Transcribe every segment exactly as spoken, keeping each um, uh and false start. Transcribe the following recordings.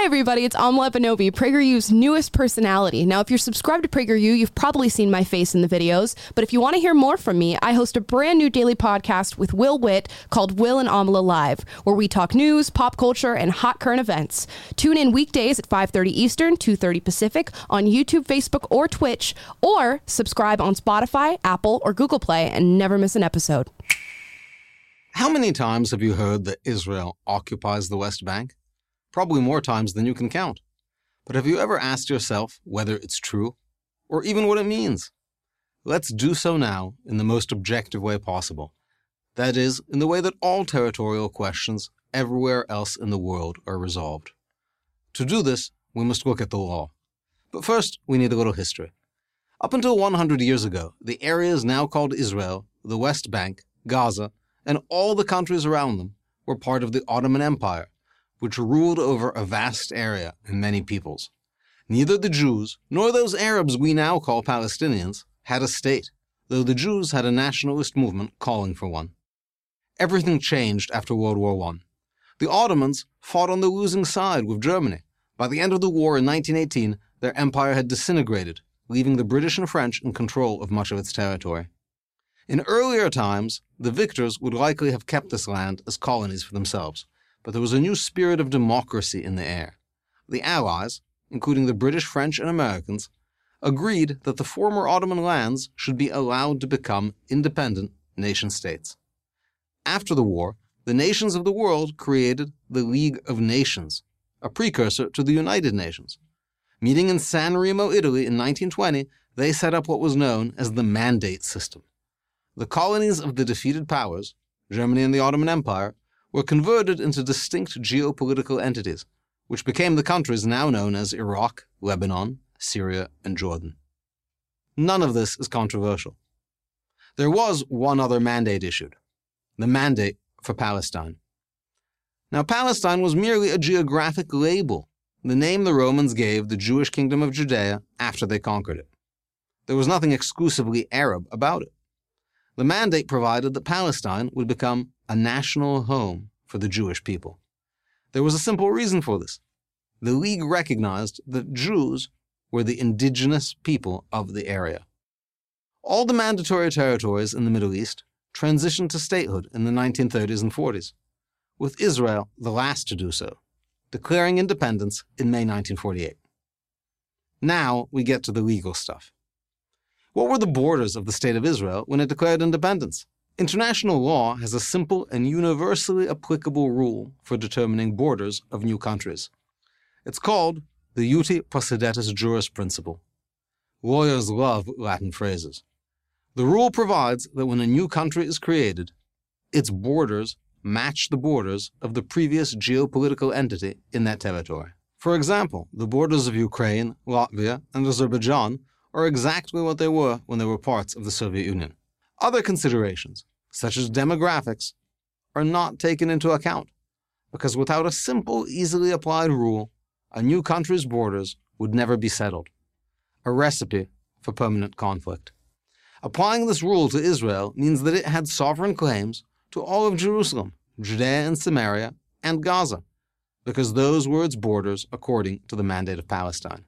everybody, it's Amla Epinovi, PragerU's newest personality. Now, if you're subscribed to PragerU, you've probably seen my face in the videos, but if you want to hear more from me, I host a brand new daily podcast with Will Witt called Will and Amla Live, where we talk news, pop culture, and hot current events. Tune in weekdays at five thirty Eastern, two thirty Pacific on YouTube, Facebook, or Twitch, or subscribe on Spotify, Apple, or Google Play and never miss an episode. How many times have you heard that Israel occupies the West Bank? Probably more times than you can count. But have you ever asked yourself whether it's true, or even what it means? Let's do so now in the most objective way possible. That is, in the way that all territorial questions everywhere else in the world are resolved. To do this, we must look at the law. But first, we need a little history. Up until one hundred years ago, the areas now called Israel, the West Bank, Gaza, and all the countries around them were part of the Ottoman Empire, which ruled over a vast area and many peoples. Neither the Jews nor those Arabs we now call Palestinians had a state, though the Jews had a nationalist movement calling for one. Everything changed after World War One. The Ottomans fought on the losing side with Germany. By the end of the war in nineteen eighteen, their empire had disintegrated, leaving the British and French in control of much of its territory. In earlier times, the victors would likely have kept this land as colonies for themselves, but there was a new spirit of democracy in the air. The Allies, including the British, French, and Americans, agreed that the former Ottoman lands should be allowed to become independent nation-states. After the war, the nations of the world created the League of Nations, a precursor to the United Nations. Meeting in San Remo, Italy in nineteen twenty, they set up what was known as the Mandate System. The colonies of the defeated powers, Germany and the Ottoman Empire, were converted into distinct geopolitical entities, which became the countries now known as Iraq, Lebanon, Syria, and Jordan. None of this is controversial. There was one other mandate issued, the Mandate for Palestine. Now, Palestine was merely a geographic label, the name the Romans gave the Jewish kingdom of Judea after they conquered it. There was nothing exclusively Arab about it. The mandate provided that Palestine would become a national home for the Jewish people. There was a simple reason for this. The League recognized that Jews were the indigenous people of the area. All the mandatory territories in the Middle East transitioned to statehood in the nineteen thirties and forties, with Israel the last to do so, declaring independence in May nineteen forty-eight. Now we get to the legal stuff. What were the borders of the State of Israel when it declared independence? International law has a simple and universally applicable rule for determining borders of new countries. It's called the Uti Possidetis Juris principle. Lawyers love Latin phrases. The rule provides that when a new country is created, its borders match the borders of the previous geopolitical entity in that territory. For example, the borders of Ukraine, Latvia, and Azerbaijan are exactly what they were when they were parts of the Soviet Union. Other considerations, such as demographics, are not taken into account, because without a simple, easily applied rule, a new country's borders would never be settled, a recipe for permanent conflict. Applying this rule to Israel means that it had sovereign claims to all of Jerusalem, Judea and Samaria, and Gaza, because those were its borders according to the Mandate of Palestine.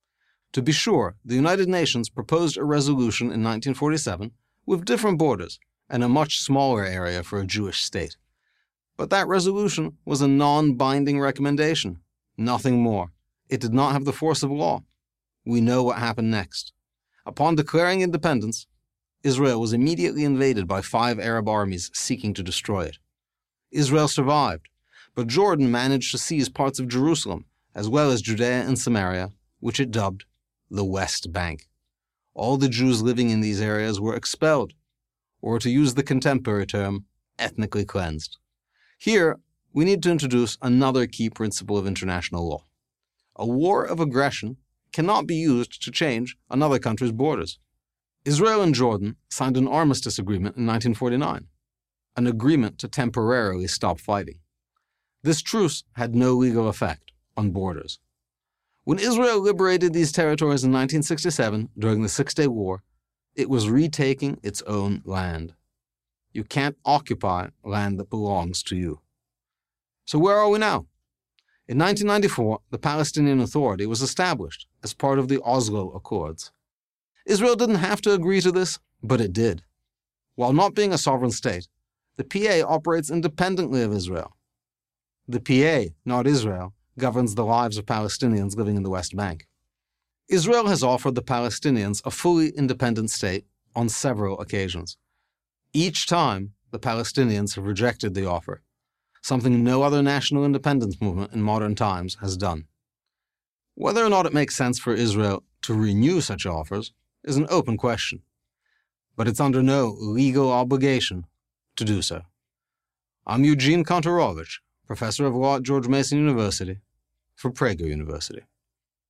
To be sure, the United Nations proposed a resolution in nineteen forty-seven with different borders and a much smaller area for a Jewish state. But that resolution was a non-binding recommendation, nothing more. It did not have the force of law. We know what happened next. Upon declaring independence, Israel was immediately invaded by five Arab armies seeking to destroy it. Israel survived, but Jordan managed to seize parts of Jerusalem, as well as Judea and Samaria, which it dubbed the West Bank. All the Jews living in these areas were expelled, or to use the contemporary term, ethnically cleansed. Here, we need to introduce another key principle of international law. A war of aggression cannot be used to change another country's borders. Israel and Jordan signed an armistice agreement in nineteen forty-nine, an agreement to temporarily stop fighting. This truce had no legal effect on borders. When Israel liberated these territories in nineteen sixty-seven during the Six-Day War, it was retaking its own land. You can't occupy land that belongs to you. So where are we now? In nineteen ninety-four, the Palestinian Authority was established as part of the Oslo Accords. Israel didn't have to agree to this, but it did. While not being a sovereign state, the P A operates independently of Israel. The P A, not Israel, governs the lives of Palestinians living in the West Bank. Israel has offered the Palestinians a fully independent state on several occasions. Each time, the Palestinians have rejected the offer, something no other national independence movement in modern times has done. Whether or not it makes sense for Israel to renew such offers is an open question, but it's under no legal obligation to do so. I'm Eugene Kontorovich, professor of law at George Mason University, for Prager University.